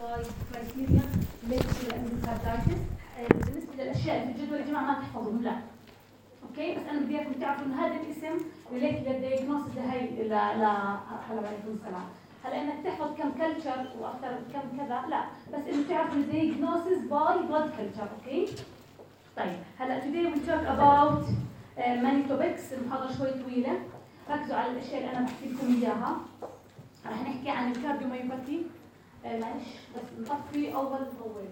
باي كرايتيريا ريليتد للاندوكاردايتس. بالنسبه للاشياء اللي في الجدول يا جماعه ما تحفظوهم لا. اوكي، بس انا بدي اياكم تعرفوا انه هذا الاسم ريليتد للدايجنوستس لهي هلا عليكم السلام. هلا انك تحفظ كم كلتشر واكثر كم كذا لا، بس انه تعرفوا الدايجنوستس باي بلاد كلتشر. اوكي طيب هلا today we talk about many topics. المحاضره شوي طويله، ركزوا على الاشياء اللي انا بحكي لكم اياها. رح نحكي عن الكارديوميوباثي. معلش بس نطفي اول ضوء.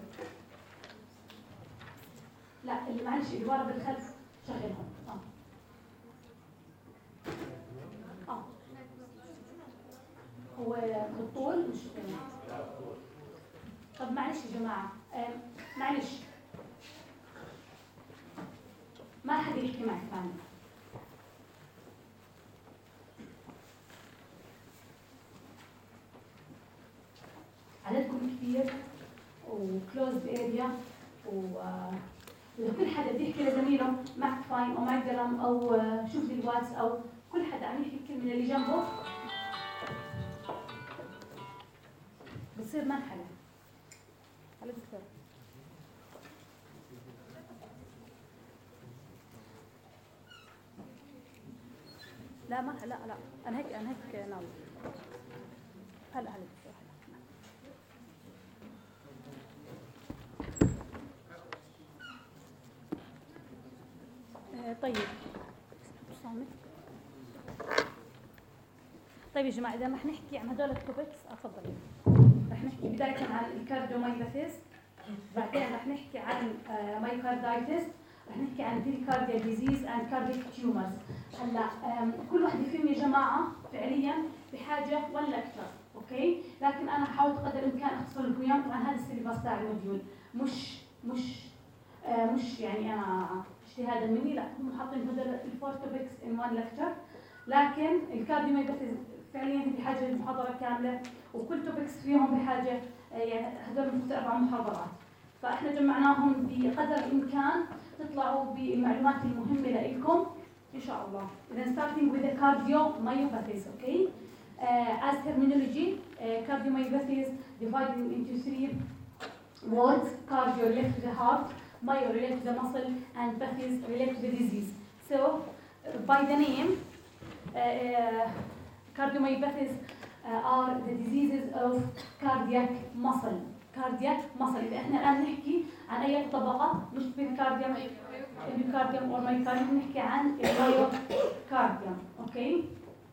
لا اللي معلش اللي ورا بالخلف شغلهم. هو بالطول مش طب معلش يا جماعه معلش ما حدا يحكي معي ثاني. عددكم كثير وكلوزد اريا وكل حدا بده يحكي لزميله معك فاين او معك قلم او شوف لي الواتس او كل حدا عم يحكي الكلمه اللي جنبه بصير ما انحلى. على دكتور لا ما لا انا هيك ناوي هلا دكتور طيب يا جماعه اذا رح نحكي عن هدول التوبكس اتفضلوا. رح نحكي بدايه عن الكارديوميوباثيز، بعدين رح نحكي عن مايوكاردايتس، رح نحكي عن بريكارديال ديزيز اند كاردياك تيومرز. هلا كل واحد فيهم يا جماعه فعليا بحاجه ولا اكثر. اوكي لكن انا حاولت قدر الامكان اختصر لكم اياهم. طبعا هذا السيلبس تاع الموديول مش يعني انا اجتهادا مني، لا هم حاطين هذول الفور توبكس ان وان لكتشر. لكن الكارديوميوباثي فعليا بحاجه لمحاضره كامله وكل توبكس فيهم بحاجه يعني هذول المفروض 4 محاضرات. فاحنا جمعناهم بقدر الامكان تطلعوا بالمعلومات المهمه لكم ان شاء الله. Then starting with the cardiomyopathies, okay? As terminology, cardiomyopathies divided into 3 words: cardio related to the heart, myo related to the muscle, and pathies related to the disease. So, by the name, cardiomyopathies are the diseases of cardiac muscle. cardiac muscle. إذا إحنا الآن نحكي عن أي طبقة مش بالكارديوم الكارديوم أو مايوكارديوم، نحكي عن المايوكارديوم. أوكي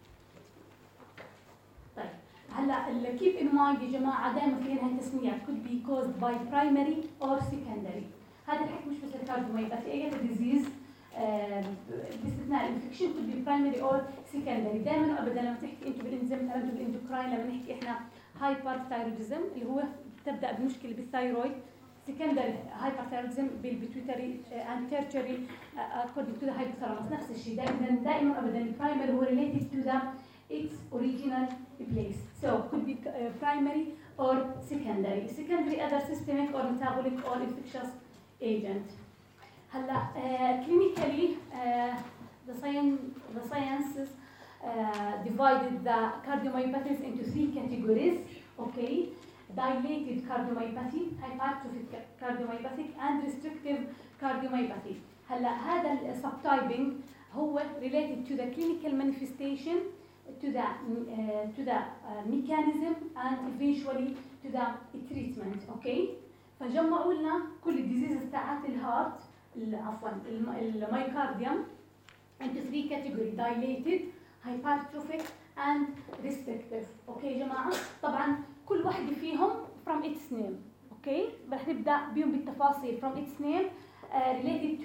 طيب هلا keep in mind يا جماعة دائما في هاي التسميات could be caused by primary or secondary. هذا الحكي مش بس الكارديوميوباثي، أي disease باستثناء الانفكشن could be primary or secondary. دائما وابدا لما تحكي انتم بالانزيم مثلا بالاندوكراين، لما نحكي احنا هايبرثايروديزم اللي هو تبدا بمشكله بالثايرويد، secondary hyperthyroidism بالبيتويتري and tertiary according to the hypothalamus. نفس الشيء دائما ابدا البرايمري هو related to the its original place. So could be primary or secondary other systemic or metabolic or infectious agent. هلا clinically the sciences divided the cardiomyopathies into 3 categories. Okay, dilated cardiomyopathy, hypertrophic cardiomyopathy, and restrictive cardiomyopathy. هلا هذا subtyping هو related to the clinical manifestation, to the mechanism, and eventually to the treatment. Okay, فجمعوا لنا كل الديزيز تاعت الهارت عفوا المايوكارديوم into 3 category: dilated, hypertrophic, and restrictive. اوكي يا جماعه طبعا كل واحده فيهم from its name. اوكي رح نبدا بهم بالتفاصيل. from its name related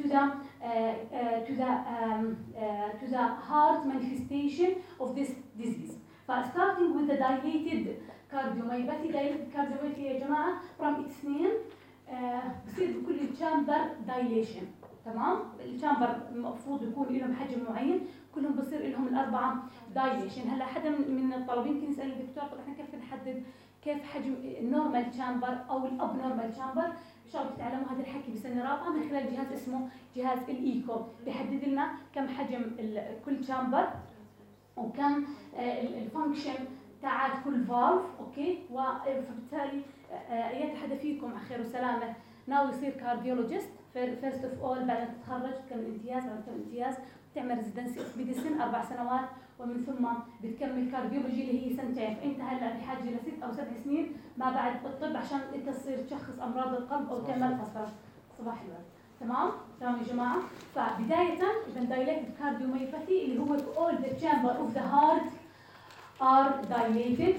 to the heart manifestation of this disease. starting with the dilated cardiomyopathy. dilated cardiomyopathy يا جماعه from its name بصير بكل الشامبر دايليشن. تمام، الشامبر المفروض يكون لهم حجم معين، كلهم بصير لهم الاربعه دايليشن. هلا حدا من الطلبه يمكن يسال الدكتور طب احنا كيف نحدد كيف حجم النورمال شامبر او الاب نورمال شامبر؟ ان شاء الله بتتعلموا هذا الحكي بسنه رابعه من خلال جهاز اسمه جهاز الايكو، بيحدد لنا كم حجم كل شامبر وكم الفانكشن تاعت كل فالف. اوكي فبالتالي اي حدا فيكم على خير وسلامه ناوي يصير كارديولوجيست فيرست اوف اول بعد ما تتخرج تكمل امتياز، بعد تكمل امتياز بتعمل ريزيدنسي اوف ميديسن 4 سنوات، ومن ثم بتكمل كارديولوجي اللي هي 2 سنين. فانت هلا بحاجه ل 6 أو 7 سنين ما بعد بالطب عشان انت تصير تشخص امراض القلب او تعمل فحص. صباح الورد. تمام يا جماعه. فبدايه اذا دايليتد كارديوميوباثي اللي هو all the chamber of the heart are dilated.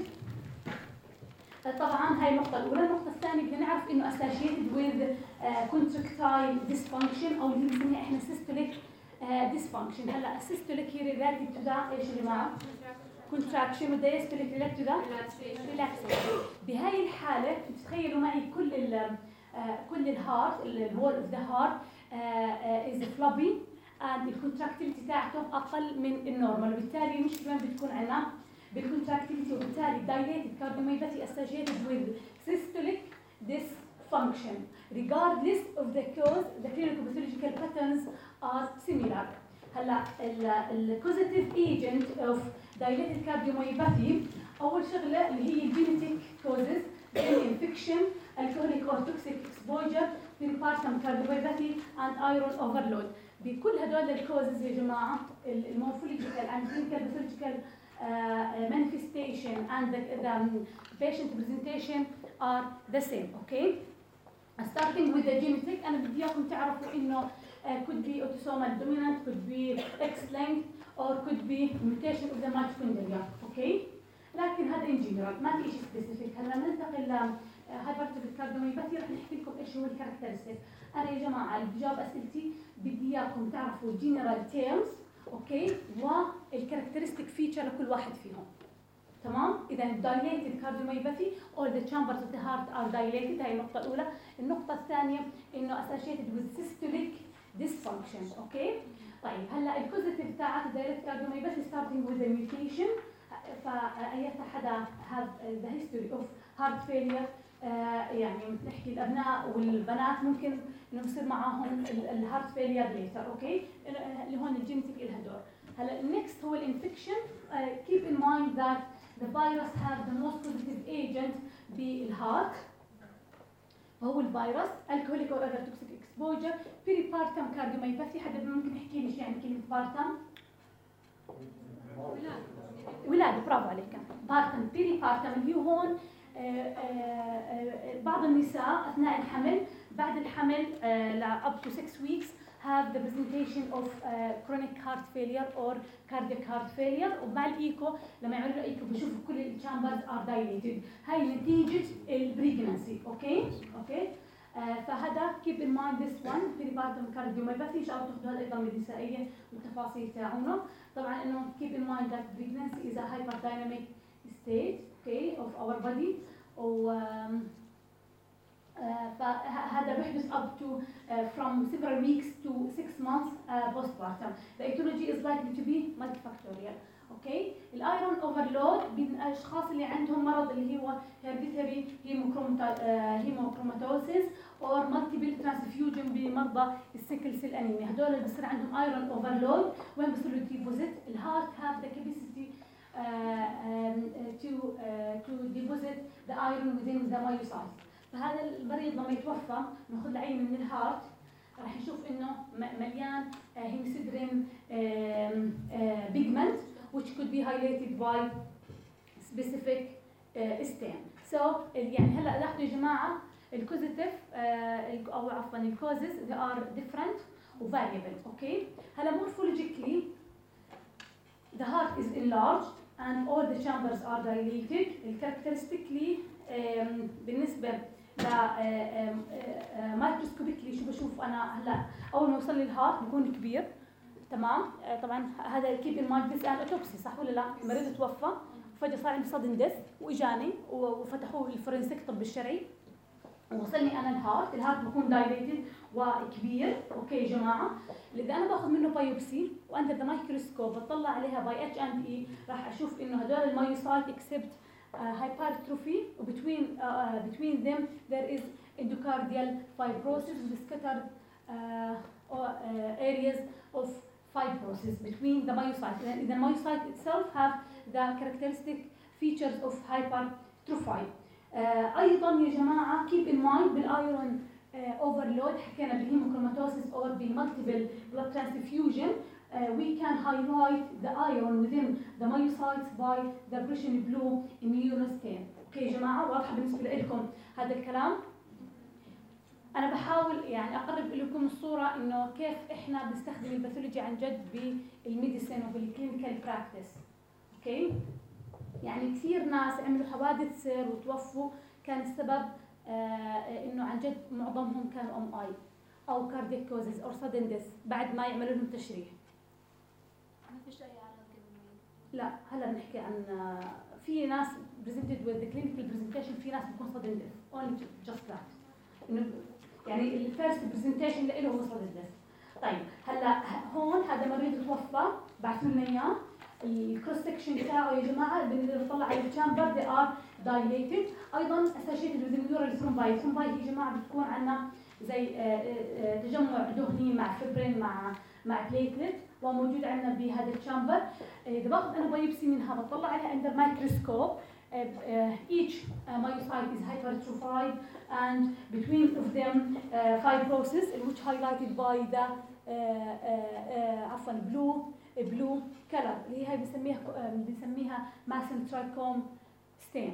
طبعا هاي النقطة الأولى. النقطة الثانية بدنا نعرف إنه associated with contractile dysfunction أو اللي بنسميها إحنا systolic dysfunction. هلا systolic هي related to the إيش يا جماعة؟ contraction والdiastolic related to the relaxation. بهاي الحالة تتخيلوا معي كل الهارت الوول اوف ذا هارت is floppy and الكونتراكتيليتي تاعته أقل من النورمال، وبالتالي مش وين بتكون عنا بالكونتراكتيليتي، وبالتالي dilated cardiomyopathy associated with systolic dysfunction. Regardless of the cause, the clinical pathological patterns are similar. هلا ال causative agent of dilated cardiomyopathy أول شغلة اللي هي genetic causes زي infection, alcoholic or toxic exposure, peripartum cardiomyopathy and iron overload. بكل هدول الكوزز يا جماعة المورفولوجيكال and clinical pathological manifestation and the patient presentation are the same. Okay, starting with the genetic. أنا بدي إياكم تعرفوا إنه could be autosomal dominant, could be X-linked or could be mutation of the mitochondria. Okay, لكن هذا in general ما في شيء specific. هلا ننتقل ل hypertrophic cardiomyopathy رح نحكي لكم إيش هو الكاركترستيك. أنا يا جماعة اللي بجاوب أسئلتي بدي إياكم تعرفوا general terms. اوكي، والكاركترستيك فيتشر لكل واحد فيهم. تمام؟ اذا dilated cardiomyopathy all the chambers of the heart are dilated. هاي النقطة الأولى. النقطة الثانية إنه associated with systolic dysfunction. اوكي؟ طيب هلا الكوزيتيف تاعت dilated cardiomyopathy starting with the mutation. فأي حدا have the history of heart failure يعني نحكي الأبناء والبنات ممكن إنه يصير معاهم الهارت فيلير ليتر. أوكي، اللي هون الجينيتيك إلها دور. هلا next هو الانفكشن. keep in mind that the virus have the most positive agent بالهارت هو الفيروس. alcoholic or other toxic exposure, peripartum cardiomyopathy. حدا ممكن يحكي لي شو يعني كلمة بارتم؟ ولادة. برافو عليك. بارتم peripartum اللي هو هون بعض النساء أثناء الحمل بعد الحمل up to 6 weeks have the presentation of chronic heart failure or cardiac heart failure. ومع الإيكو لما يعملوا إيكو بشوفوا كل الchambers are dilated. هاي نتيجة البريجنسي. أوكي؟ فهذا keep in mind this one peripartum cardiomyopathy. إن شاء الله تاخذوا هذا أيضا من النسائية والتفاصيل تاعونه. طبعا إنه keep in mind that pregnancy is a hyperdynamic state okay of our body. و فهذا بيحدث up to from several weeks to 6 months postpartum. The etiology is likely to be multifactorial. اوكي، الايرون اوفرلود بالاشخاص اللي عندهم مرض اللي هو هيربيتري هيموكروماتوسيس اور مالتيبل ترانسفيوجن بمرضى السيكل سيل انيميا. هذول اللي بصير عندهم ايرون اوفرلود وين بصير له ديبوزيت. الهارت have the capacity to deposit the iron within the myocytes. فهذا المريض لما يتوفى ناخذ العين من الهارت راح نشوف انه مليان هيموسيدرين pigment which could be highlighted by specific stain. So يعني هلا لاحظوا يا جماعه الكوزيتيف او عفوا الكوزز they are different و variable. اوكي، هلا morphologically the heart is enlarged and all the chambers are dilated. characteristically بالنسبه ل مايكروسكوبيكلي شو بشوف انا هلا اول ما يوصل لي الهارت بيكون كبير. تمام، طبعا هذا كيب ان مايند ذيس ان اوتوبسي صح ولا لا؟ المريض توفى وفجاه صار عندي صدم ديث واجاني وفتحوا الفورنسيك الطب الشرعي ووصلني انا الهارت بيكون دايليتد وكبير. اوكي يا جماعه، اذا انا باخذ منه بايوبسي واندر ذا مايكروسكوب بطلع عليها باي اتش اند اي راح اشوف انه هدول المايوسايت اكسبت hypertrophy between them there is endocardial fibrosis with scattered areas of fibrosis between the myocytes. And the myocyte itself have the characteristic features of hypertrophy. ايضا يا جماعه keep in mind بالايرون overload حكينا بالهيموكروماتوسيس or بالمالتيبل blood transfusion we can highlight the iron within the myocytes by the Prussian blue immunostain. اوكي يا جماعه واضحه بالنسبه لكم هذا الكلام؟ انا بحاول يعني اقرب لكم الصوره انه كيف احنا بنستخدم الباثولوجي عن جد بالميديسين وبالكلينيكال براكتس. اوكي؟ يعني كثير ناس عملوا حوادث سير وتوفوا كان السبب انه عن جد معظمهم كانوا ام اي او كاردياك كوزز او سادن ديث بعد ما يعملوا لهم تشريح. ما فيش اي اعراض قبل؟ لا هلا بنحكي عن في ناس presented with the clinical presentation في ناس بتكون sudden death only just that انه يعني الفيرست برزنتيشن له هو sudden death. طيب هلا هون هذا مريض توفى بعثوا لنا اياه الكروس سكشن بتاعه يا جماعه بنقدر نطلع على الشامبر they are dilated ايضا associated with the neural thrombi. thrombi يا جماعه بتكون عندنا زي تجمع دهني مع فبرين مع بليتلت وموجود عندنا بهذا الشامبر. اذا باخذ انا بايوبسي منها بطلع عليها under microscope. Each myocyte is hypertrophied and between of them fibrosis which highlighted by the عفوا blue color اللي هي بنسميها Masson trichome stain.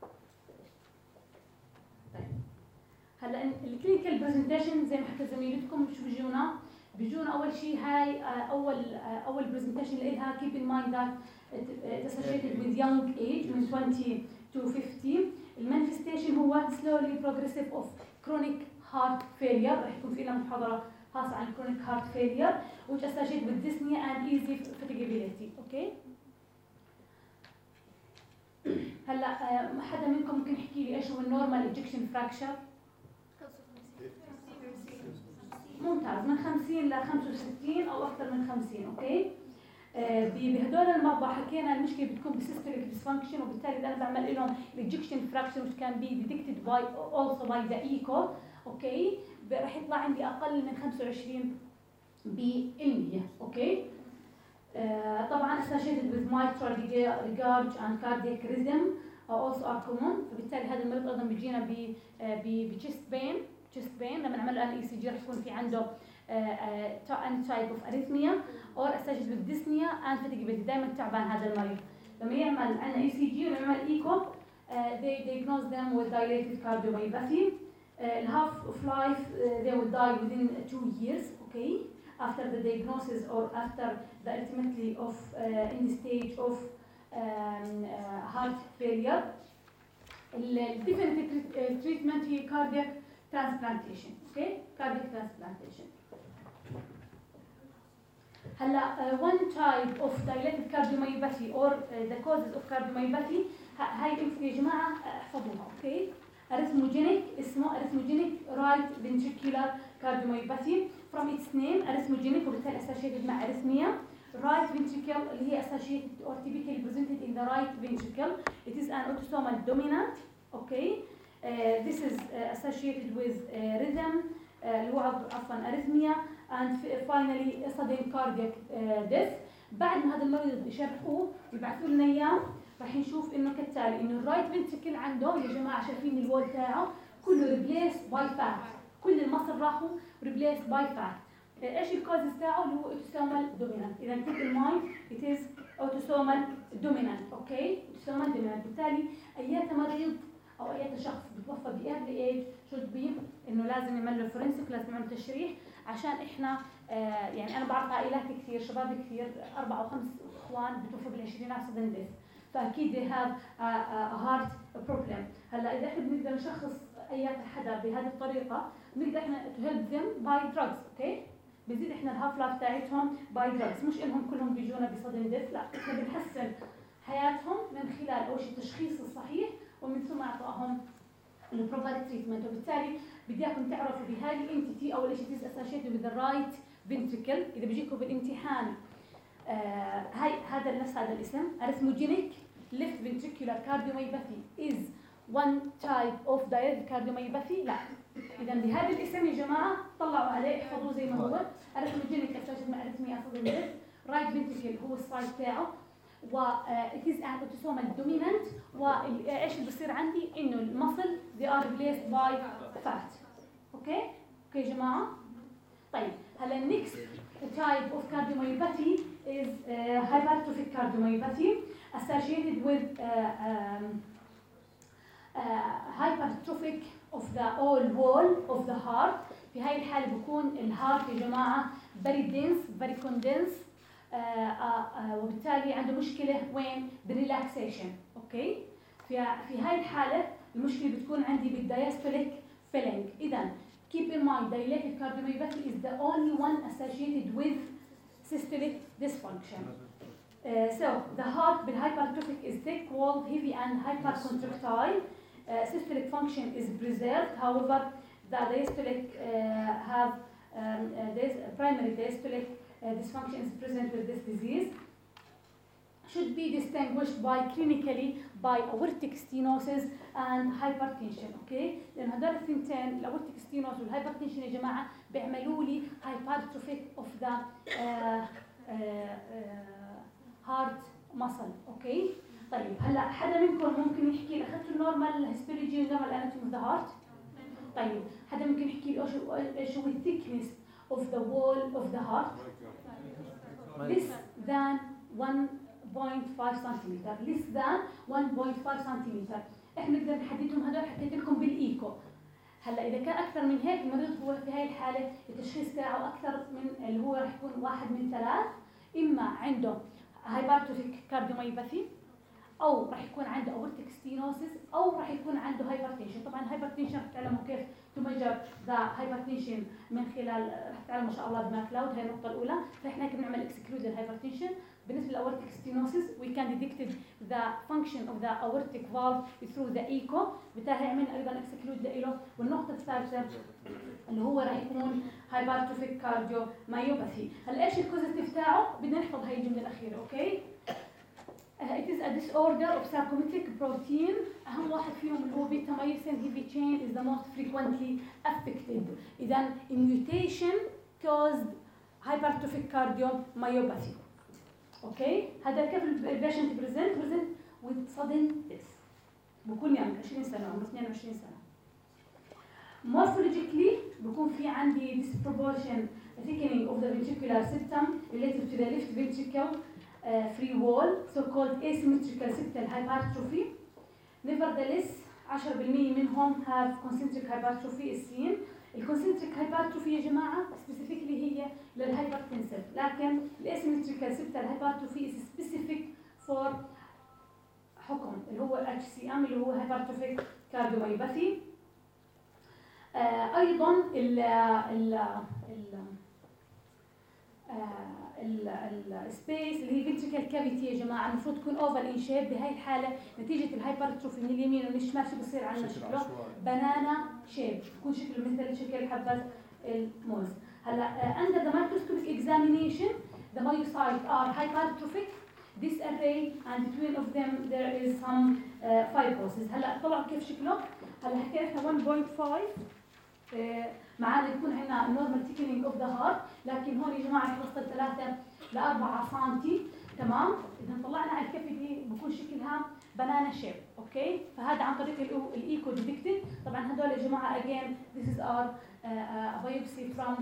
طيب هلا الكلينيكال برزنتيشن زي ما حكى زميلتكم شو بيجونا اول شيء هاي اول برزنتيشن لها keep in mind that it associated with young age من 20 to 50. المانيفستيشن هو slowly progressive of chronic heart failure. راح يكون في لنا محاضره خاصه عن chronic heart failure which associated with dyspnea and easy fatigability. اوكي هلا حدا منكم ممكن يحكي لي ايش هو النورمال ايجكشن فراكشر؟ ممتاز من 50 ل 65 او اكثر من 50. اوكي بهدول المرضى حكينا المشكله بتكون بسيستوليك ديسفانكشن وبالتالي اذا انا بعمل لهم ريجكشن فراكشن which can be detected by also by the echo. اوكي راح يطلع عندي اقل من 25%. اوكي طبعا associated with mitral regurg and cardiac rhythm also are common. فبالتالي هذا المريض ايضا بيجينا بchest pain لما نعمل له اي سي جي راح يكون في عنده any type of arrhythmia or associated with dyspnea and fatigability. دائما تعبان هذا المريض. لما يعمل عندنا اي سي جي ولما يعمل ايكو they diagnose them with dilated cardiomyopathy. half of life they will die within 2 years. Okay after the diagnosis or after the ultimately of in the stage of heart failure. definitive treatment هي cardiac transplantation. Okay cardiac transplantation. هلا one type of dilated cardiomyopathy or the causes of cardiomyopathy هاي يا جماعه احفظوها. اوكي arrhythmogenic اسمه arrhythmogenic right ventricular cardiomyopathy from its name arrhythmogenic وبالتالي associated مع arrhythmia. right ventricle اللي هي associated or typically presented in the right ventricle. It is an autosomal dominant. Okay this is associated with rhythm اللي هو عفوا arrhythmia and finally sudden cardiac death. بعد ما هذا المريض يشرحوه يبعثوا لنا اياه راح نشوف انه كالتالي انه الرايت فنتريكل عنده يا جماعه شايفين الوول تاعه كله ريبليس باي فات. كل المصل راحوا ريبليس باي فات. ايش الكوزز تاعه اللي هو اوتوسومال دومينانت. اذا كيب ان مايند ات از اوتوسومال دومينانت. اوكي اوتوسومال دومينانت. بالتالي اي مريض او اي شخص بتوفى بايرلي ايج شود بي انه لازم يعمل له فرنسيك لازم يعمل تشريح عشان احنا يعني انا بعرف عائلات كثير شباب كثير 4 أو 5 اخوان بتوفوا بالعشرينات sudden death فاكيد they have a heart problem. هلا اذا احنا بنقدر نشخص اي حدا بهذه الطريقه بنقدر احنا to help them by drugs. اوكي بنزيد احنا الهاف لايف تاعتهم by drugs مش انهم كلهم بيجونا بsudden death. لا احنا بنحسن حياتهم من خلال اول شيء التشخيص الصحيح ومن ثم اعطائهم البروفايد تريتمنت. وبالتالي بدي اياكم تعرفوا بهذه الانتيتي اول شيء is associated with the right ventricle. اذا بيجيكم بالامتحان هاي هذا نفس هذا الاسم arrhythmogenic left ventricular cardiomyopathy is one type of dilated cardiomyopathy. لا اذا بهذا الاسم يا جماعه طلعوا عليه احفظوه زي ما هو arrhythmogenic associated مع arrhythmia sudden death. right ventricle هو السايد تاعه و it is an autosomal dominant. وايش اللي بصير عندي؟ انه المصل they are replaced by fat. اوكي يا جماعه. طيب هلا next type of cardiomyopathy is hypertrophic cardiomyopathy associated with hypertrophic of the all wall of the heart. في هاي الحالة بكون الهارت يا جماعة very dense very condensed وبالتالي عنده مشكلة وين؟ بالريلاكسيشن. اوكي في هاي الحالة المشكلة بتكون عندي بالdiastolic filling. إذا keep in mind dilated cardiomyopathy is the only one associated with systolic dysfunction. So the heart بالhypertrophic is thick walled, heavy and hypercontractile. Systolic function is preserved. However, the diastolic primary diastolic dysfunction is present with this disease. Should be distinguished by clinically by aortic stenosis and hypertension. Okay؟ لأن هذول الثنتين الأورتيك ستينوس والهايبرتنشن يا جماعة بيعملوا لي hypertrophic of the heart muscle. اوكي؟ طيب هلا حدا منكم ممكن يحكي لي اخذتوا النورمال هيستولوجي والنورمال اناتومي اوف ذا هارت؟ طيب حدا ممكن يحكي لي ايش هو الثيكنس اوف ذا وول اوف ذا هارت؟ less than 1.5 سنتيمتر. less than 1.5 سنتيمتر. احنا نقدر نحددهم هذول حكيت لكم بالايكو. هلا اذا كان اكثر من هيك المريض هو في هاي الحاله التشخيص تاعه اكثر من اللي هو رح يكون 1 من 3. اما عنده هايبرتروفيك كارديوميوباثي او راح يكون عنده اورتيك ستينوسيس او راح يكون عنده هايبرتنشن. طبعا الهايبرتنشن رح تعلموا كيف تميجر ذا هايبرتنشن من خلال رح تعلموا ما شاء الله بماكلاود. هي النقطه الاولى. فاحنا هيك بنعمل اكسكلود الهايبرتنشن. بالنسبه للاورتيك ستينوسيس we can detect the function of the aortic valve through the echo. بالتالي عملنا ايضا اكسكلود له. والنقطه الثالثه اللي هو راح يكون هايبرتروفيك كارديوميوباثي. هلا ايش الكوزيتيف تاعه؟ بدنا نحفظ هاي الجمله الاخيره. اوكي it is a disorder of sarcometric protein. أهم واحد فيهم اللي هو بيتا مايوسين heavy chain is the most frequently affected. إذا mutation caused hypertrophic cardiomyopathy. أوكي هذا كيف البيشنت present with sudden death. بكون يعني 20 سنة عمره 22 سنة. Morphologically بكون في عندي disproportion thickening of the ventricular septum related to the left ventricle free wall, so-called asymmetrical septal hypertrophy. Nevertheless, 10% منهم have concentric hypertrophy seen. الconcentric hypertrophy يا جماعة specifically هي للhypertensive، لكن الasymmetrical septal hypertrophy is specific for حكم اللي هو HCM اللي هو hypertrophic cardiomyopathy. أيضا السبيس اللي هي فينتريكال كافيتي يا جماعه المفروض تكون اوفال ان شيب. بهاي الحاله نتيجه الهايبرتروفي من اليمين ومن الشمال شو بصير عندنا شكله؟ بنانا شيب. بكون شكله مثل شكل حبه الموز. هلا under the microscopic examination the myocytes are hypertrophic disarray and between of them there is some fibrosis. هلا طلعوا كيف شكله؟ هلا حكينا احنا 1.5 معانا يكون عندنا نورمال تيكنينج اوف ذا هارت، لكن هون يا جماعه بتوصل 3 ل 4 سم. تمام؟ اذا طلعنا على الكفه دي بكون شكلها بنانا شيب. اوكي؟ فهذا عن طريق الايكو ديتكتد. طبعا هدول يا جماعه again this is our biopsy from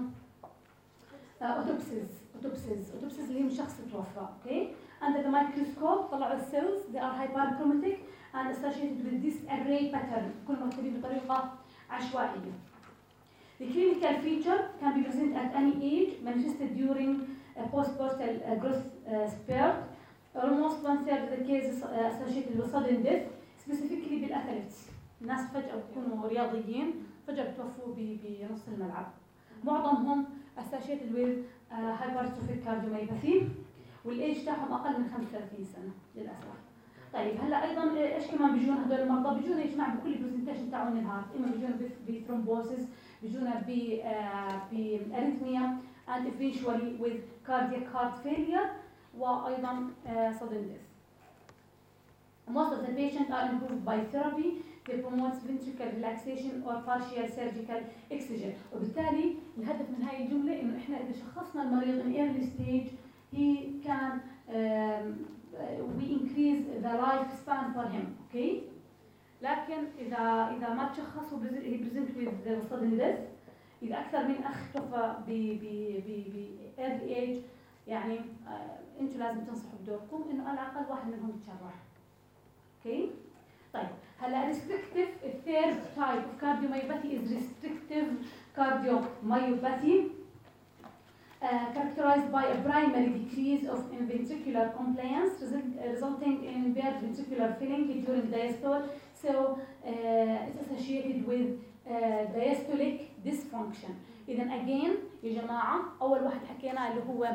autopsies اللي هي من شخص توفى. اوكي؟ under the microscope طلعوا السيلز they are hyperchromatic and associated with this array pattern. كل مرتبين بطريقه عشوائيه. The clinical feature can be present at any age, manifested during a postpartum growth spurt. Almost 1/3 of the cases associated with sudden death, specifically بالاثليتس. الناس فجأة بيكونوا رياضيين فجأة بتوفوا بنص الملعب. معظمهم associated with hypertrophic cardiomyopathy والايج تاعهم اقل من 35 سنة للاسف. طيب هلا ايضا ايش كمان بيجونا هدول المرضى؟ بيجونا يا جماعه بكل برزنتيشن تاعهم الهارت، اما بيجونا بثرومبوسيس، بيجونا باريثميا and eventually with cardiac heart failure وايضا sudden death. Most of the patients are improved by therapy that promotes ventricular relaxation or partial surgical excision. وبالتالي الهدف من هاي الجمله انه احنا اذا شخصنا المريض in early stage he can we increase the lifespan for him. Okay. لكن إذا ما تشخص he present with sudden death. إذا أكثر من أخ توفى ب early age يعني أنتوا لازم تنصحوا بدوركم إنه على الأقل واحد منهم يتشرح. Okay. طيب هلا restrictive third type of cardiomyopathy is restrictive cardiomyopathy characterized by a primary decrease of ventricular compliance resulting in impaired ventricular filling during diastole. So it's associated with diastolic dysfunction. إذا again يا جماعة أول واحد حكينا اللي هو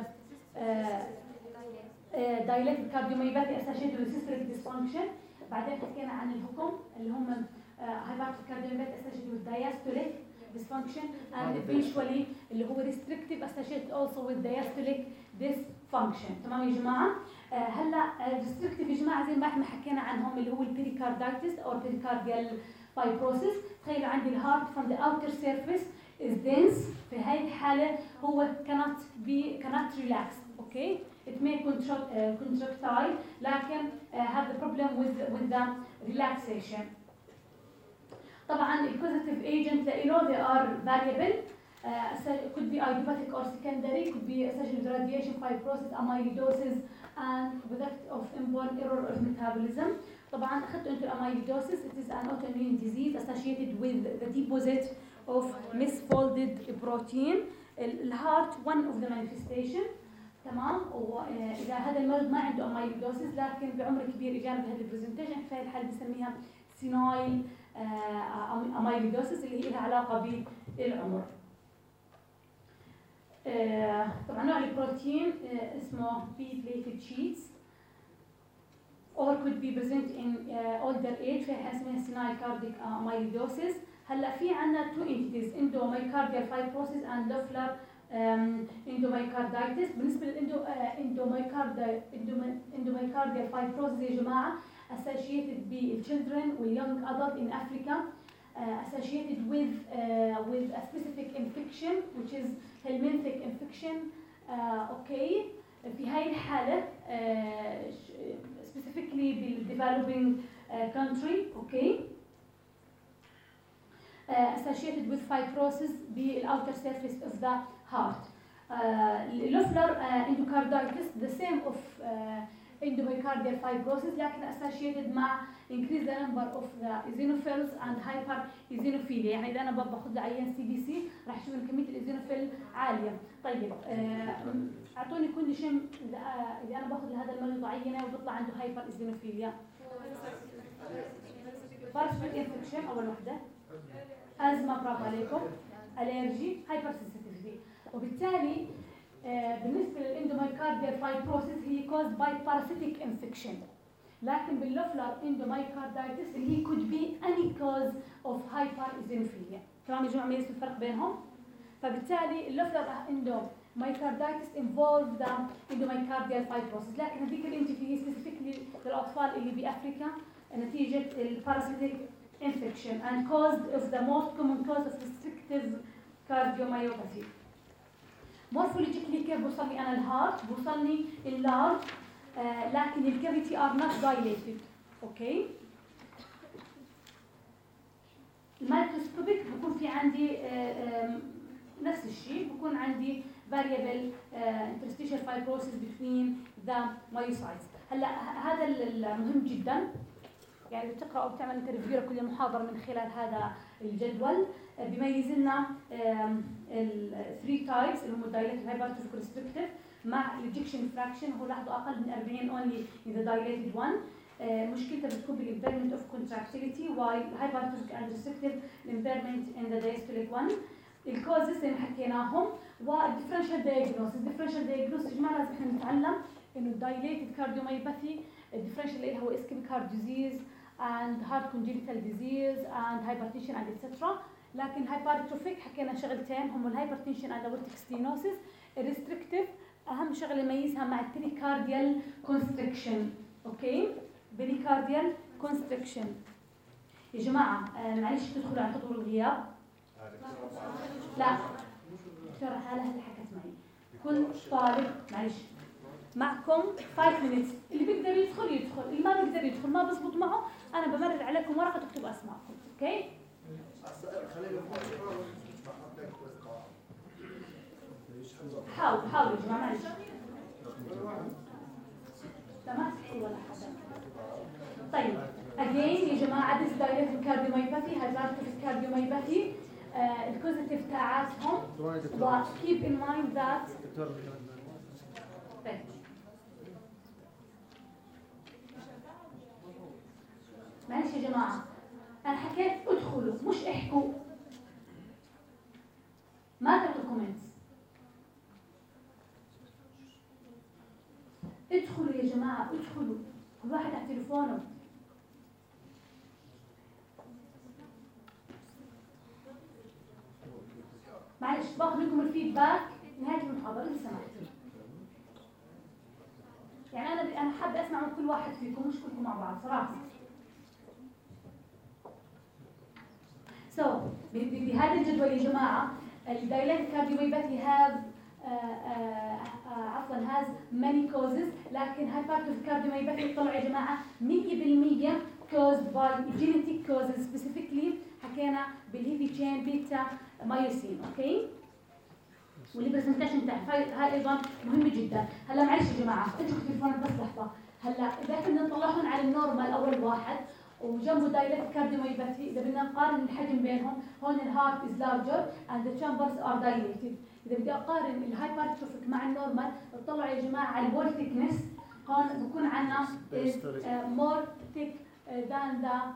dilated cardiomyopathy associated with systolic dysfunction. بعدين حكينا عن الحكم اللي هم hypertrophic cardiomyopathy associated with diastolic dysfunction and eventually اللي هو restrictive associated also with diastolic dysfunction. تمام يا جماعة؟ هلا restrictive يا جماعة زي ما احنا حكينا عنهم اللي هو البريكاردايتس or pericardial fibrosis. تخيلوا عندي الهارت from the outer surface is dense. في هاي الحالة هو cannot relax. Okay. It may contractile لكن have the problem with the relaxation. طبعا ال causative agent they are variable. Could be idiopathic or secondary, could be associated with radiation, fibrosis, amyloidosis and with act of inborn error of metabolism. طبعا أخذتوا أنتوا amyloidosis. It is an autoimmune disease associated with the deposit of misfolded protein. الهارت one of the manifestation. تمام. وإذا هذا المرض ما عنده amyloidosis لكن بعمر كبير إجانا بهذا البرزنتيشن في هذه الحالة بنسميها senile amyloidosis اللي هي لها علاقة بالعمر. طبعا نوع البروتين اسمه B-plated sheets or could be present in older age في حالة اسمها senile cardiac amyloidosis. هلا في عندنا two entities endomyocardial fibrosis and Loeffler endomyocarditis. بالنسبة للendomyocardial fibrosis يا جماعة associated with children و young adult in Africa associated with a specific infection which is helminthic infection. Okay. في هاي الحالة specifically بالdeveloping country. Okay. Associated with fibrosis بالouter surface of the heart. Loeffler endocarditis the same of endomyocardial fibrosis لكن associated مع increase the number of the eosinophils and hypereosinophilia. يعني إذا أنا باخذ لعيان CBC راح أشوف إن كمية الإيزينوفيل عالية. طيب أعطوني كونديشن إذا أنا باخذ لهذا المريض عينة وبيطلع عنده hypereosinophilia. Parasite infection أول وحدة. أزمة برافو عليكم. ألرجي hypersensitivity. وبالتالي بالنسبة للإندوميوكارديال فايبروسيس هي caused by parasitic infection. لكن باللوفلر endomyocarditis اللي هي could be any cause of hypereosinophilia. تمام يا جماعة ميزوا الفرق بينهم. فبالتالي اللوفلر endomyocarditis involve the endomyocardial fibrosis. لكن هذيك الانتي هي specifically للأطفال اللي بأفريقيا نتيجة parasitic infection and caused of the most common cause of restrictive cardiomyopathy. morphologically كيف بوصلني أنا الهارت؟ بوصلني اللارج لكن الكافيتي are not dilated. Okay. الميكروسكوبيك بكون في عندي نفس الشيء، بكون عندي variable interstitial fibrosis between the myocytes. هلا هذا المهم جدا، يعني بتقرأ أو بتعمل انترفيو لكل محاضرة من خلال هذا الجدول. بيميز لنا ال 3 types اللي هم dilated hypertrophic restrictive مع ejection fraction هو لاحظوا أقل من 40 only in the dilated one. مشكلتها بتكون بالimpairment of contractility while hypertrophic and restrictive impairment in the diastolic one. الكوزز زي ما حكيناهم والديفرنشال diagnosis. differential diagnosis يا جماعة لازم احنا نتعلم إنه dilated cardiomyopathy الديفرنشال اللي هو ischemic heart disease and heart congenital disease and hypertension and etc. لكن hypertrophic حكينا شغلتين هم الhypertension and aortic stenosis. restrictive أهم شغلة نميزها مع pericardial constriction. أوكي pericardial constriction. يا جماعة معلش تدخلوا عن حضور الغياب. لا دكتورة حالة اللي حكت معي كل طالب معلش معكم 5 minutes، اللي بيقدر يدخل، اللي ما بيقدر يدخل ما بزبط معه، انا بمرر عليكم ورقه تكتب اسماءكم. اوكي؟ حاولوا يا جماعه معلش. ما تحكي ولا حدا. طيب again يا جماعه this dilated cardiomyopathy hypertrophic cardiomyopathy الكوزيتيف تاعاتهم و keep in mind that معلش يا جماعه انا حكيت ادخلوا مش احكوا، ما تكتبوا كومنتس. ادخلوا يا جماعه ادخلوا، كل واحد على تليفونه. معلش باخذ منكم الفيدباك نهايه المحاضره اذا سمحتوا. يعني انا حابه اسمع من كل واحد فيكم، مش كلكم مع بعض صراحه. بهذا الجدول يا جماعه الدايلاتيك كارديوميوباثي has many causes، لكن hypertrophic cardiomyopathy طلعوا يا جماعه 100% caused by genetic causes specifically حكينا بالهيفي تشين بيتا مايوسين. اوكي؟ والبرزنتيشن تاع هاي ايضا مهمه جدا. هلا معلش يا جماعه اتركوا تليفونك بس لحظه. هلا اذا كنا نطلعهم على النورمال اول واحد وجنبه دايلاتيك كارديوميوباثي، اذا بدنا نقارن الحجم بينهم، هون الهارت از لارجر اند ذا chambers ار dilated. اذا بدي اقارن الهايبرتروفيك مع النورمال بطلع يا جماعه على الوول ثيكنس، هون بكون عندنا مور ثيك ذان ذا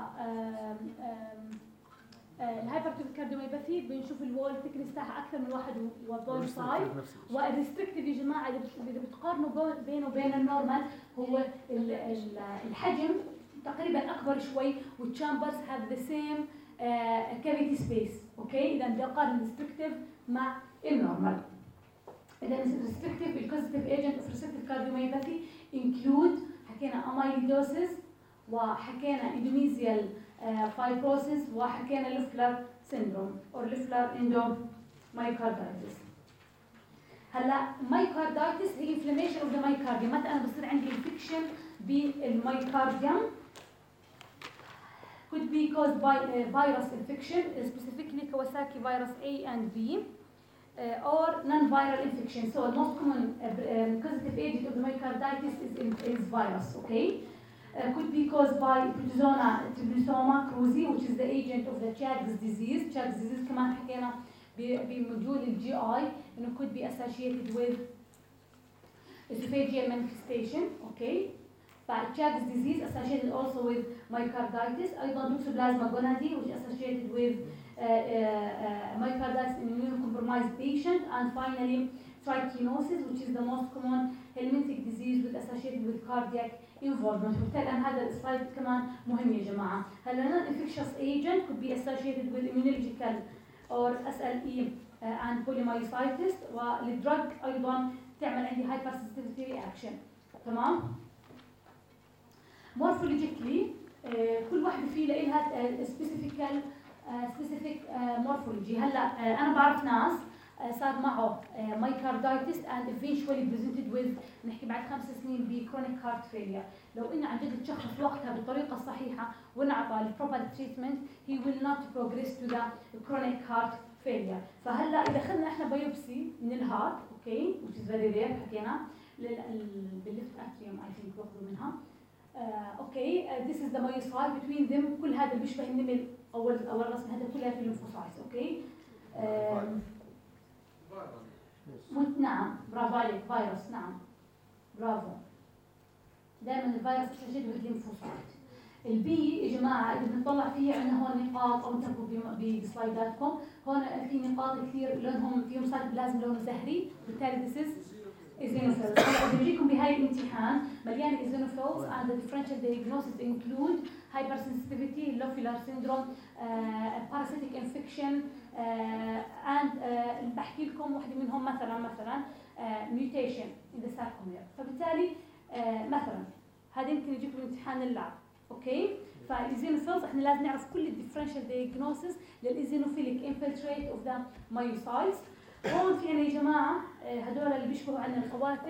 الهايبرتروفيك كارديوميوباثي بنشوف الوول ثيكنس تاعها اكثر من 1.5. والريستريكتيف يا جماعه اذا بتقارنوا بينه وبين النورمال هو الحجم تقريبا اكبر شوي، والتشامبرز have the same cavity space. اوكي؟ اذا بدي اقارن الريستريكتيف مع النورمال. اذا الريستريكتيف الكوزيتيف ايجنت اوف ريستريكتيف كارديوميوباثي انكلود حكينا امايليدوسيس، وحكينا اندوميزيال فايبروسيس، وحكينا ليفلر سيندروم او ليفلر اندومايوكاردايتس. هلا مايوكاردايتس هي انفلاميشن اوف ذا مايوكارديوم، متى انا بصير عندي انفكشن بالمايوكارديوم could be caused by a virus infection, specifically Kawasaki virus A and B, or non-viral infection. So the most common causative agent of the myocarditis is virus. Okay, could be caused by Trypanosoma cruzi, which is the agent of the Chagas disease. Chagas disease كمان حكينا بموديول الجي اي انه could be associated with esophageal manifestation. Okay. Chagas disease associated also with myocarditis. أيضا Toxoplasma gonadi, which is associated with myocarditis in immunocompromised patient. And finally, trichinosis, which is the most common helminthic disease with associated with cardiac involvement. وبالتالي هذا السلايد كمان مهم يا جماعة. هلا non-infectious agent could be associated with immunological or SLE and polymyositis. والدرug أيضا تعمل عندي hypersensitivity reaction. تمام؟ morphologically كل واحدة فيه لها specific morphology. هلا أنا بعرف ناس صار معه myocarditis and eventually presented with نحكي بعد 5 سنين ب chronic heart failure. لو إنه عن جد تشخص وقتها بالطريقة الصحيحة ونعطى ال proper treatment he will not progress to the chronic heart failure. فهلا إذا أخذنا إحنا بايوبسي من الهارت okay which is very rare حكينا بالليفت atrium I think باخذوا منها. اوكي this is the myocyte between them. كل هذا بيشبه النمل اول رسم، هذا كلها في الليمفوسايت. اوكي نعم برافو عليك فيروس. نعم برافو. دائما الفيروس يستجد بالليمفوسايت. البي يا جماعه اذا بنطلع فيه عندنا هون نقاط او انتبهوا بسلايداتكم هون في نقاط كثير لونهم فيهم سايتوبلازم لونه زهري، بالتالي this is eosinophils. هلا بجيكم بهاي الامتحان مليان eosinophils and the differential diagnosis include hypersensitivity, lobular syndrome, parasitic infection and بحكي لكم واحدة منهم مثلا mutation in the sarcomere. فبالتالي مثلا هذا يمكن يجيكم امتحان اللعب. اوكي فالايزينوفيلز احنا لازم نعرف كل الديفرنشال دايجنوسيس للايزينوفيليك انفلتريت اوف ذا مايوسايتس. هون في يعني يا جماعه هدول اللي بيشبهوا عندنا الخواتم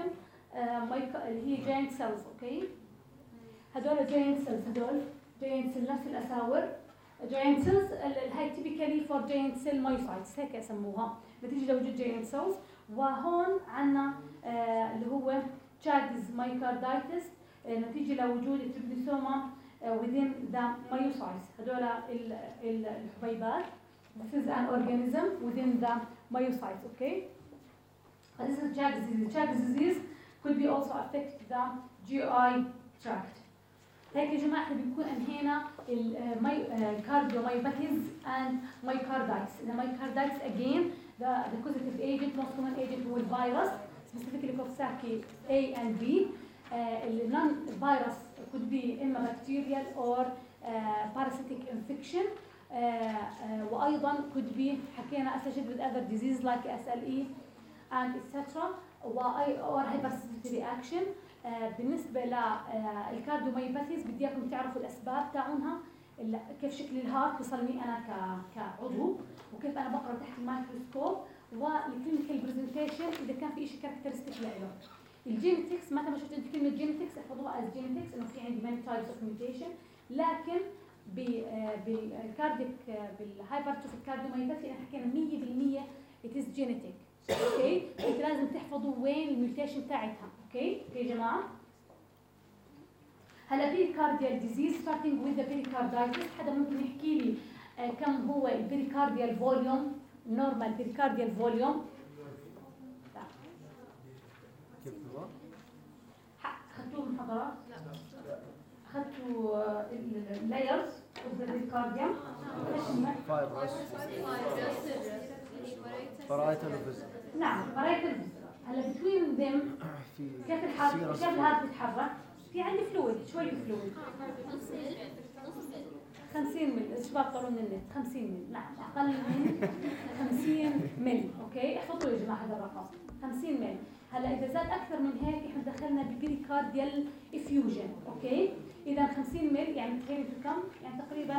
اللي هي جاينت سيلز. اوكي هذول جاينت سيلز، هذول جاينت سيل نفس الاساور جاينت سيلز. هاي تيبيكالي فور جاينت سيل مايوسايتس هيك يسموها نتيجه لوجود جاينت سيلز. وهون عندنا اللي هو تشاجز مايوكاردايتس نتيجه لوجود التريبنوسوما within the myocytes. هذول الحبيبات. This is an organism within the myocytes. Okay. This is Chagas disease. Chagas disease could be also affect the GI tract. هيك يا جماعة احنا بنكون انهينا cardiomyopathies and myocarditis. The myocarditis again the causative agent most common agent هو الفيروس specifically Coxsackie A and B. Non-virus could be imma bacterial or parasitic infection. وأيضا could be حكينا associated with other diseases like SLE and etc. or hypersensitivity reaction. بالنسبة للكارديوميوباثيز بدي اياكم تعرفوا الأسباب تاعونها، كيف شكل الهارت وصلني أنا كعضو، وكيف أنا بقرأ تحت الميكروسكوب، والكلينيكال برزنتيشن إذا كان في شيء كاركترستيك له. الجينيتكس متى ما شفت انت كلمة جينيتكس احفظوها از جينيتكس انه في عندي many types of mutation. لكن بالكارديك بالهايبرتروفيك كارديوميوباثي احنا حكينا 100% it is genetic. اوكي انت لازم تحفظوا وين الميوتيشن تاعتها. اوكي يا جماعه. هلا بيريكارديال ديزيز starting with the pericarditis. حدا ممكن يحكي لي كم هو البيريكارديال فوليوم نورمال بيريكارديال فوليوم؟ اخذتوا المحاضرات؟ اخذتوا اللايرز اوف ذا بيريكارديوم بارايتال وفيزيكال. نعم بارايتال وفيزيكال. هلا بتوين ذم كيف الهارت بتتحرك؟ في عندي فلويد شوي فلويد 50 مل. الشباب طلعوا من النت 50 مل. نعم اقل من 50 مل. اوكي احفظوا يا جماعه هذا الرقم 50 مل. هلا اذا زاد اكثر من هيك احنا دخلنا بالبيريكارديال افيوجن. اوكي اذا 50 مل يعني تخيلوا كم؟ يعني تقريبا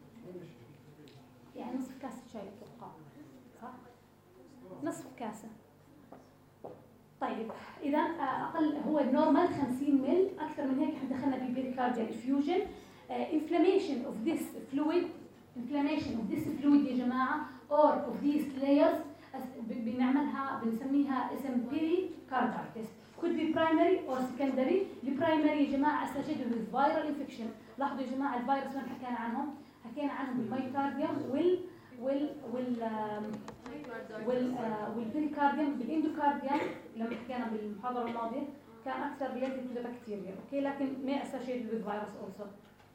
يعني نصف كاسه شاي اتوقع صح؟ نصف كاسه. طيب اذا اقل هو النورمال 50 مل، اكثر من هيك احنا دخلنا بالبيريكارديال افيوجن. inflammation of this fluid يا جماعه or of these layers بنعملها بنسميها اسم pericarditis. could be primary or secondary. البرايمري يا جماعه associated with viral infection. لاحظوا يا جماعه الفيروس وين حكينا عنهم؟ حكينا عنهم بالميوكارديوم والبريكارديوم. بالاندوكارديوم لما حكينا بالمحاضره الماضيه كان اكثر related to the bacteria. اوكي لكن ما associated with virus also.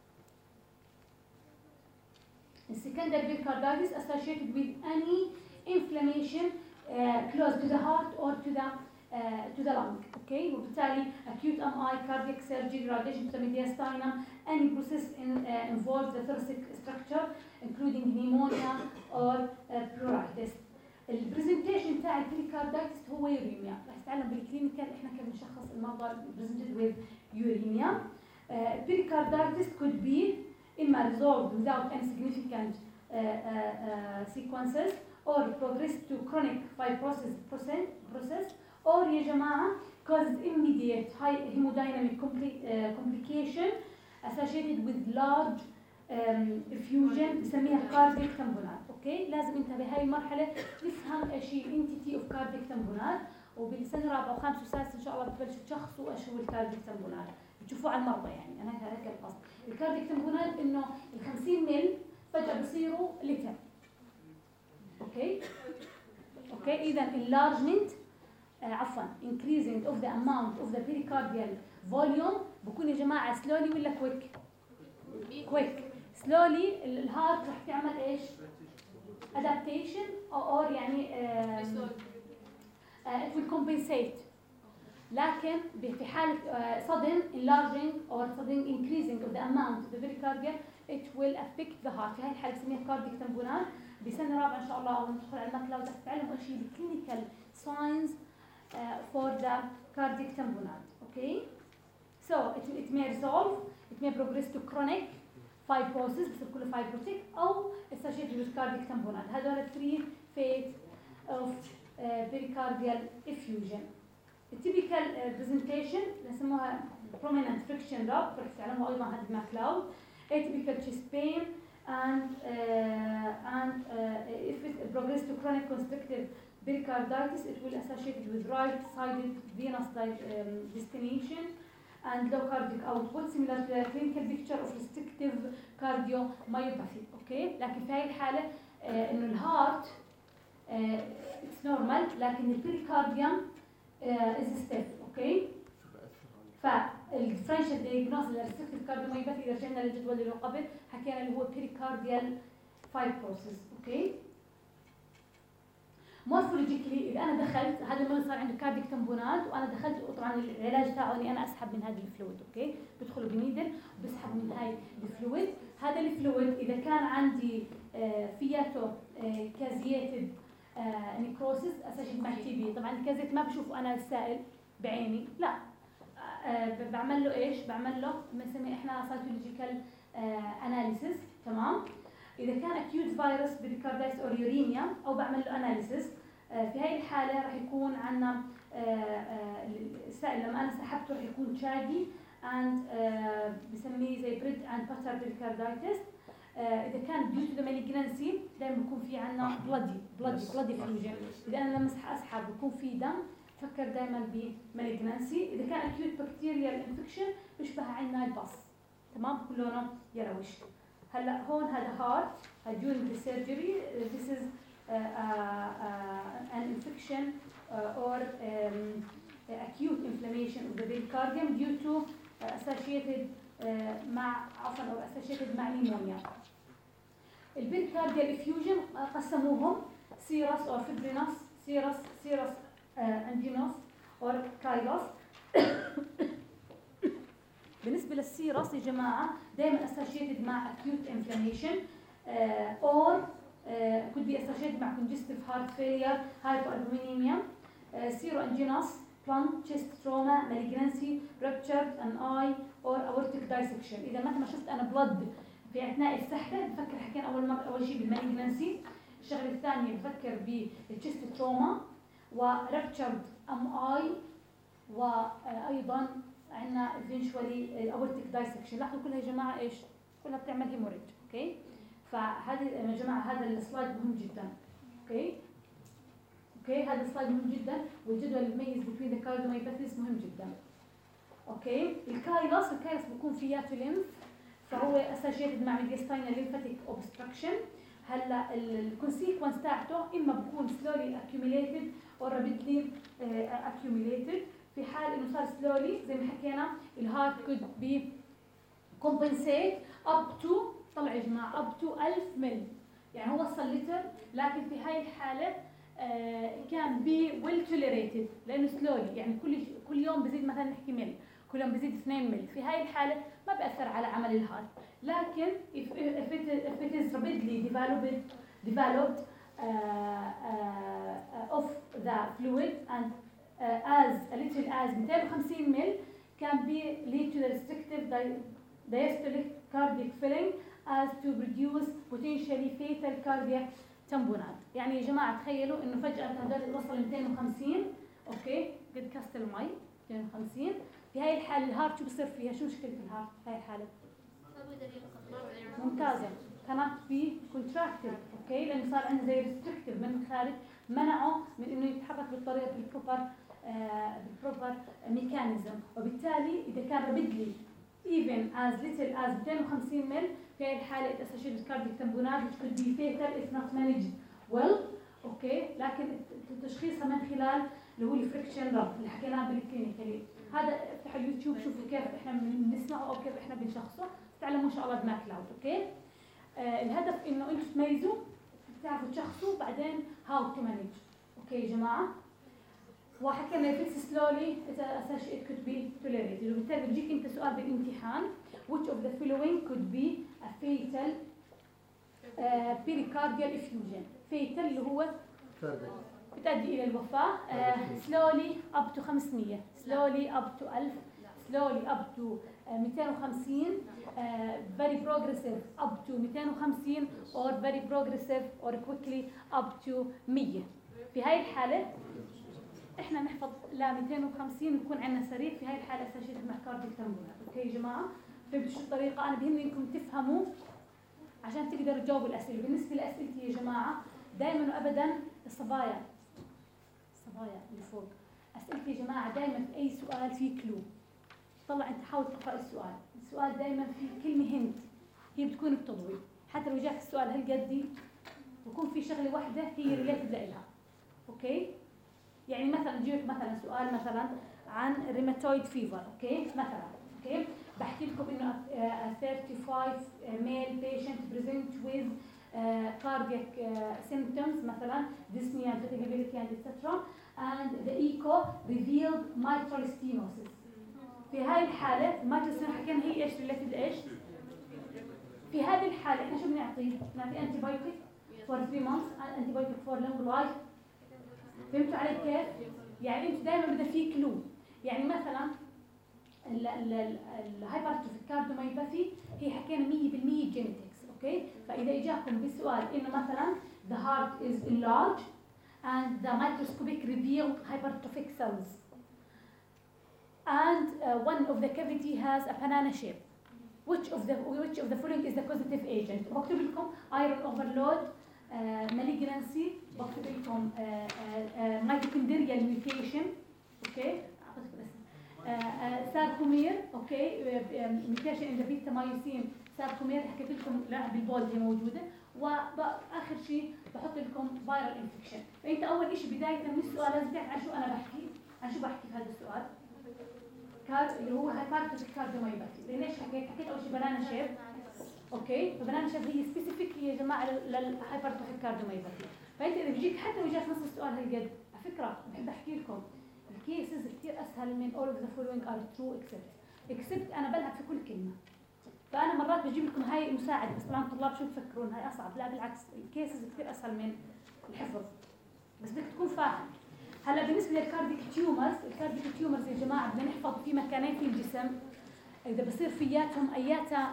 The secondary pericarditis associated with any inflammation close to the heart or to the lung. Okay وبالتالي acute MI cardiac surgery radiation to the mediastinum any process involves the thoracic structure including pneumonia or pleuritis. البرزنتيشن تاع البريكاردايتس هو يوريميا. رح نتعلم بالكلينيكال احنا كيف نشخص المرضى presented with uremia. Pericarditis could be imma resolved without any significant sequences or progress to chronic fibrosis process or يا جماعة causes immediate high hemodynamic complication associated with large effusion بسميها cardiac tamponade. اوكي لازم انت بهاي المرحلة تفهم ايش هي entity of cardiac tamponade، وبالسنة الرابعة وخامسة وسادسة ان شاء الله بتبلشوا تشخصوا ايش هو الكاردياك tamponade بتشوفوه على المرضى. يعني انا هيك القصد. الكاردياك tamponade انه ال 50 مل فجأة بصيروا لتر. اوكي اذا enlargement عفوا increasing of the amount of the pericardial volume بكون يا جماعة slowly ولا quick slowly. الهارت رح تعمل ايش؟ adaptation or يعني it will compensate. لكن في حالة sudden enlarging or sudden increasing of the amount of the pericardial it will affect the heart. في هاي الحالة بسميها cardiac tamponade. بسنة رابعة إن شاء الله أو ندخل على المكلا وده تتعلموا إيش هي clinical signs for the cardiac tamponade. Okay, so it may resolve, it may progress to chronic fibrosis بصير كله fibrotic أو associated with cardiac tamponade. هذول 3 phases of pericardial effusion. التيبيكال برزنتيشن نسموها prominent friction rub، رح تعلموا ايضا هذا مع كلاود. atypical chest pain and if it progresses to chronic constrictive pericarditis, it will associate with right-sided venous destination and low cardiac output similar to the clinical picture of restrictive cardiomyopathy. اوكي، لكن في هاي الحاله انه الهارت it's normal لكن البريكارديوم is stiff. اوكي، فالديفرنشال دايجنوز للريستريكتيف كارديوميوباثي اذا رجعنا للجدول اللي قبل حكينا اللي هو بريكارديال فايبروسيس. اوكي، مورفولوجيكلي اذا انا دخلت هذا المريض صار عنده كارديك تمبونات وانا دخلت، وطبعا العلاج تاعه اني انا اسحب من هذا الفلويد. اوكي، بدخل بنيدل وبسحب من هاي الفلويد. هذا الفلويد اذا كان عندي فياته كازييتد نيكروسيس اساسا مع تي بي. طبعا الكازيت ما بشوف انا السائل بعيني، لا بعمل له ايش؟ بعمل له بنسميه احنا سايتولوجيكال اناليسيس. تمام، اذا كان اكيوت فيروس بريكاردايتس او يوريميا او بعمل له اناليسيس. في هاي الحاله راح يكون عندنا السائل لما انا سحبته راح يكون شاجي اند بسميه زي بريد اند باتر بريكاردايتس. اذا كان ديو تو ذا مالجنسي دائما بيكون في عندنا بلادي فيوجن. اذا انا لما اسحب بيكون في دم، فكر دائما بمالجنسي. اذا كان اكيوت بكتيريال انفكشن بيشبه عندنا الباص. تمام، كل لونه يلوش. هلا هون هذا هارت during the surgery this is an infection or acute inflammation of the pericardium due to associated مع or associated مع pneumonia. البريكارديال افيوجن قسموهم سيرس or fibrinous سيرس انجينوس or كايلوس. بالنسبه للسيرس يا جماعه دائما associated مع acute inflammation or could be associated مع congestive heart failure, hypoalbuminemia, seroanginos, blunt chest trauma, malignancy, ruptured an eye or aortic dissection. اذا مثل ما شفت انا بلد في اثناء السحبه بفكر حكينا اول شيء بالمالجنسي. الشغله الثانيه بفكر بالchest trauma ورuptured am eye، وايضا عندنا eventually aortic dissection. لاحظوا كلها يا جماعه ايش؟ كلها بتعمل هيموريج. اوكي، فهذه يا جماعه هذا السلايد مهم جدا. اوكي هذا السلايد مهم جدا، والجدول اللي بيميز بين الكارديوميوباثيز مهم جدا. اوكي، الكايلوس بيكون فياته ليمف، فهو associated مع mediastinal lymphatic obstruction. هلا الكونسيكونس تاعته اما بكون slowly accumulated or rapidly accumulated. في حال انه صار slowly زي ما حكينا الهارت could be compensate up to، طلع يا جماعه up to 1000 مل، يعني هو وصل لتر، لكن في هاي الحاله كان بي ويل توليريتد لانه سلولي، يعني كل يوم بزيد مثلا نحكي مل، كل يوم بزيد 2 مل. في هاي الحاله ما بأثر على عمل الهارت. لكن if it is rapidly developed of the fluid and as a little as 250 ml can be lead to the restrictive diastolic cardiac filling as to produce potentially fatal cardiac tamponade. يعني يا جماعه تخيلوا انه فجاه هذول وصل 250. اوكي، قد كاست المي 250. في هاي الحاله الهارت شو بصير فيها؟ شو مشكله الهارت في هاي الحاله؟ ممتازه، كانت في كونتراكتد. اوكي، لانه صار عنده زي ريستريكتيف من الخارج، منعه من انه يتحرك بالطريقه بالبروبر ميكانيزم. وبالتالي اذا كان رابيدلي even as little as 250 مل في هاي الحاله associated cardiac tamponade which could be fatal if not managed well. اوكي، لكن تشخيصها من خلال اللي هو الفريكشن رب اللي حكيناه بالكلينيكالي. هذا افتحوا اليوتيوب شوفوا كيف احنا بنسمعه او كيف احنا بنشخصه، تعلموا ان شاء الله بماك كلاود. اوكي، الهدف انه انتم تميزوا، تعرفوا تشخصوا، بعدين هاو تو مانج. اوكي يا جماعه، وحكينا if it's slowly it could be tolerated. وبالتالي بيجيك انت سؤال بالامتحان which of the following could be a fatal pericardial effusion. fatal اللي هو بتؤدي الى الوفاه. slowly up to 500، slowly up to 1000، slowly up to 250، very progressive up to 250 or very progressive or quickly up to 100. في هاي الحالة احنا نحفظ ل 250 يكون عندنا سريع في هاي الحاله اساسيتد مع كارديك تمبولار. اوكي يا جماعه، فهمتوا شو الطريقه؟ انا بهمني انكم تفهموا عشان تقدروا تجاوبوا الاسئله. بالنسبه لاسئلتي يا جماعه دائما وابدا الصبايا اللي فوق، اسئلتي يا جماعه دائما في اي سؤال فيه كلو. طلع انت حاول تقرا السؤال دائما فيه كلمه هنت هي بتكون بتضوي. حتى لو جاك السؤال هالقد بكون في شغله واحده هي ريليتد لها. اوكي، يعني مثلا جيت مثلا سؤال مثلا عن الريماتويد فيفر. اوكي مثلا، اوكي بحكي لكم انه 35 male patient present with cardiac symptoms مثلا dyspnea, irritability and etc. and the echo revealed mitral stenosis. في هاي الحالة الميترال ستينوسيس حكينا هي ايش ريليتد ايش؟ في هذه الحالة احنا شو بنعطيه؟ بنعطي انتيبيوتيك for 3 months and antibiotic for long life. فهمتوا علي كيف؟ يعني انت دائما بدها في كلو. يعني مثلا الهايبرتروفيك كارديوميوباثي هي حكينا 100% جينيتكس. اوكي، فاذا اجاكم بسؤال انه مثلا the heart is enlarged and the microscopic revealed hypertrophic cells and one of the cavity has a banana shape, which of the following is the causative agent؟ بكتب لكم iron overload, malignancy، بكتب لكم mitochondrial mutation. اوكي ساركومير. اوكي mutation in the beta myosin ساركومير حكيت لكم بالبول هي موجوده. واخر شيء بحط لكم viral infection. فانت اول شيء بدايه من السؤال لازم تعرف عن شو انا بحكي. عن شو بحكي في هذا السؤال؟ اللي هو هايبرتروفيك كارديوميوباثي. ليش حكيت اول شيء بنانا شيب؟ اوكي، فبنانا شيب هي سبيسيفيك يا جماعه للهايبرتروفيك كارديوميوباثي. فانت اذا بيجيك حتى لو جاك نص السؤال هالقد، على فكره بحب احكي لكم الكيسز كثير اسهل من all of the following are true except انا بلعب في كل كلمه. فانا مرات بجيب لكم هاي مساعد بس طبعا الطلاب شو تفكرون هاي اصعب؟ لا بالعكس، الكيسز كثير اسهل من الحفظ بس بدك تكون فاهم. هلا بالنسبه للكارديك تيومرز، الكارديك تيومرز يا جماعه بدنا نحفظ في مكانين في الجسم اذا بصير فياتهم اياتا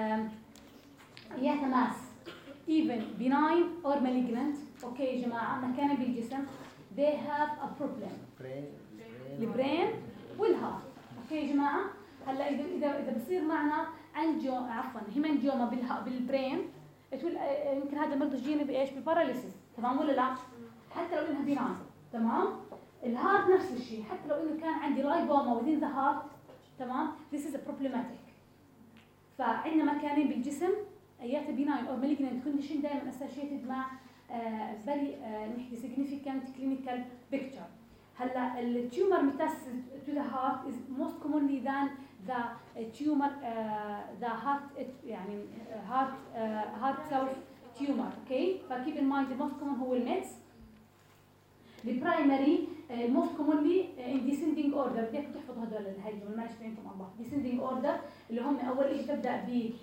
ماس even benign or malignant. اوكي يا جماعه مكانين بالجسم they have a problem البرين والهارت. اوكي يا جماعه، هلا اذا بصير معنا هيمانجيوما بالبرين تقول يمكن هذا المرض يجيني بايش؟ بالباراليسيس. تمام ولا لا؟ حتى لو انها بناين. تمام. الهارت نفس الشيء، حتى لو انه كان عندي لايبوما within the heart. تمام، this is a problematic. فعندنا مكانين بالجسم اياتا بناين or malignant condition دائما associated مع very نحكي significant clinical picture. هلا التيومر metastasis to the heart is most commonly than the tumor the heart يعني heart self tumor. اوكي، فkeep in mind the most common هو الميتس. البرايمري most commonly in descending order. بدك تحفظوا هذول هاي الجمل معلش بينكم الله. descending order اللي هم اول شيء تبدا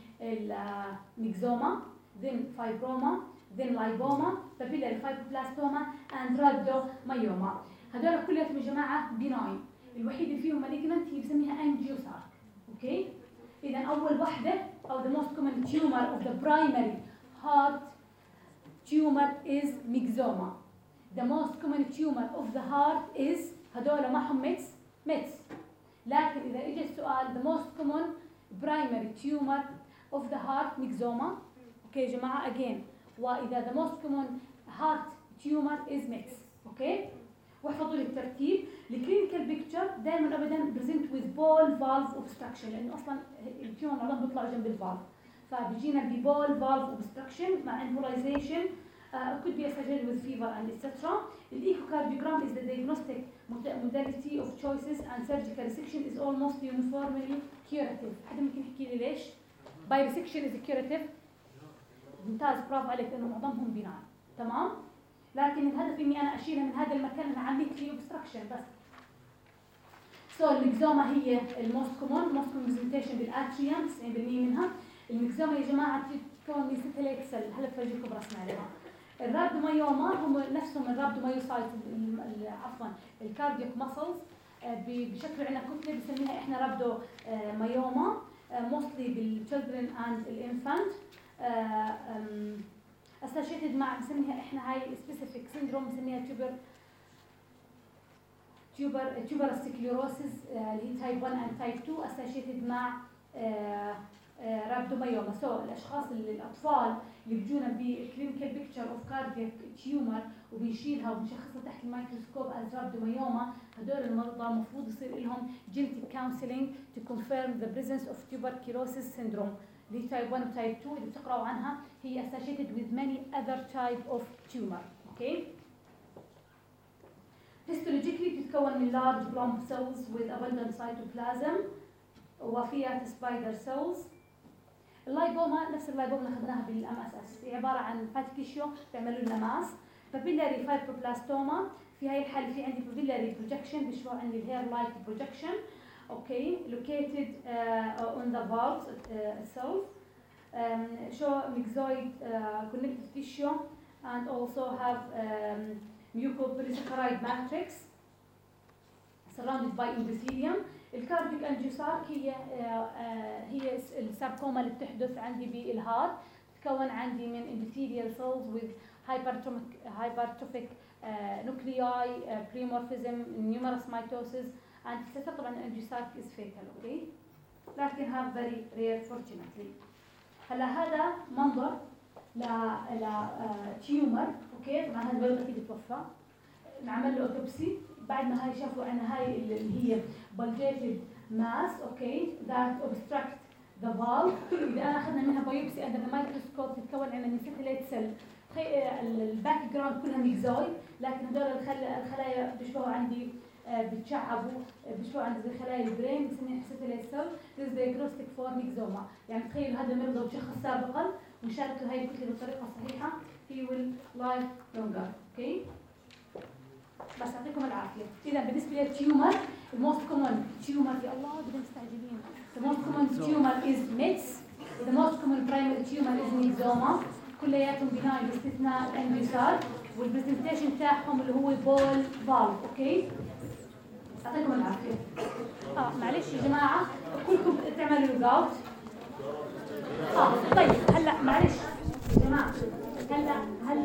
بالميكزوما then fibroma then lipoma papillary fibroblastoma and rhabdomyoma. هذول كلهم يا جماعه بناين. الوحيد اللي فيهم malignant هي بسميها انجيوسارك. اوكي، اذا اول وحده او the most common tumor of the primary heart tumor is myxoma. The most common tumor of the heart is هذول معهم ميتس. لكن اذا اجى السؤال the most common primary tumor of the heart myxoma. اوكي يا جماعه again، واذا the most common heart tumor is mets. اوكي، واحفظوا لي الترتيب. الكلينيكال بيكتشر دائما ابدا بريزنت وذ بول فالف اوبستراكشن، لانه اصلا التيومر معظم بيطلعوا جنب الفالف، فبيجينا ببول فالف اوبستراكشن مع امبولايزيشن could be associated with fever and etc. Echocardiogram is the diagnostic modality of choices and surgical resection is almost uniformly curative. حدا ممكن يحكي لي ليش؟ by resection is curative. ممتاز، برافو عليك، لانه معظمهم بناء. تمام، لكن الهدف اني انا اشيلها من هذا المكان انا عملت فيه اوبستراكشن بس. الميكزوما هي الموست كومون برزنتيشن بالاتريوم 90% منها. الميكزوما يا جماعه تكون من ستيليت سيل، هلا بفرجيكم رسمه عليها. الرابدومايوما هم نفسهم الرابدومايوسايت عفوا الكاردياك ماسلز بشكل عندنا كتله بنسميها احنا رابدومايوما موستلي بالchildren and الانفانت associated مع بنسميها احنا هاي specific syndrome بنسميها tuberous sclerosis اللي هي تايب 1 and تايب 2 associated مع رابدومايوما. الاشخاص الاطفال اللي بيجونا بكلينيكال بيكتشر اوف كاردياك تيومر وبنشيلها وبنشخصها تحت الميكروسكوب از رابدومايوما، هدول المرضى المفروض يصير لهم genetic counseling to confirm the presence of tuberculosis syndrome اللي هي تايب 1 و تايب 2 اللي بتقراوا عنها، هي associated with many other type of tumor. اوكي. histologically بتتكون من large lump cells with abundant cytoplasm وفيها spider cells. اللايبوما نفس اللايبوما اللي اخذناها بالام اس اس، هي عباره عن فات تيشيو بيعملوا لنا ماس. بابيلاري فايبروبلاستوما في هاي الحاله في عندي بابيلاري بروجكشن بيشبه عندي الهير لايك بروجكشن. اوكي located on the valves itself show myxoid connective tissue and also have mucopolysaccharide matrix surrounded by endothelium. الكارديك انجيوسارك هي الساركوما اللي بتحدث عندي بالهارت، تتكون عندي من endothelial cells with hypertrophic nuclei, polymorphism, numerous mitosis, and طبعا الانجيوسارك is fatal. اوكي لكن have very rare fortunately. هلا هذا منظر ل تيومر. اوكي طبعا هذا الولد اكيد توفى، نعمل له اوتوبسي بعد ما هاي شافوا ان هاي اللي هي bulgated mass اوكي that obstruct the valve. اذا انا اخذنا منها بايوبسي under the microscope تتكون عندنا من سيتيليت سيل، الباك جراوند كلها ميكزويد، لكن هذول الخلايا بيشبهوا عندي بتشعبوا بيشبهوا عندي زي خلايا البرين بنسميها سيتيليت سيل. this diagnostic for myxoma. يعني تخيلوا هذا المرضى وشخص سابقا وشاركوا هاي الكتله بالطريقه الصحيحه he will live longer. اوكي بس يعطيكم العافيه. اذا بالنسبه للتيومر الموست كومن تيومر يا الله بدنا مستعجلين. the most common tumor is MITS. the most common primary tumor is myxoma. كلياتهم بناء باستثناء الانجيوسار والبرزنتيشن تاعهم اللي هو بول فالف. اوكي يعطيكم العافيه. معلش يا جماعه كلكم تعملوا لوج اوت. طيب هلا معلش